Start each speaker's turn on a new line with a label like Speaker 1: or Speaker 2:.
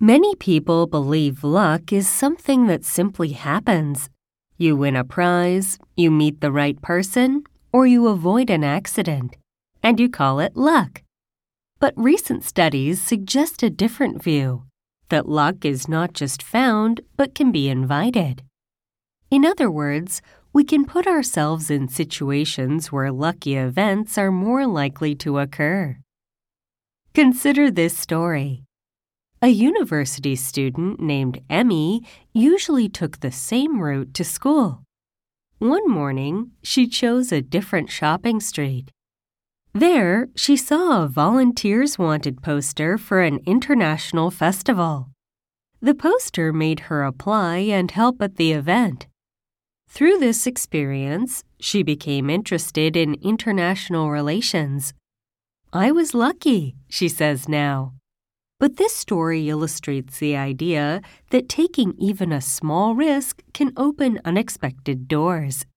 Speaker 1: Many people believe luck is something that simply happens. You win a prize, you meet the right person, or you avoid an accident, and you call it luck. But recent studies suggest a different view, that luck is not just found but can be invited. In other words, we can put ourselves in situations where lucky events are more likely to occur. Consider this story. A university student named Emmy usually took the same route to school. One morning, she chose a different shopping street. There, she saw a volunteers wanted poster for an international festival. The poster made her apply and help at the event. Through this experience, she became interested in international relations. "I was lucky," she says now. But this story illustrates the idea that taking even a small risk can open unexpected doors.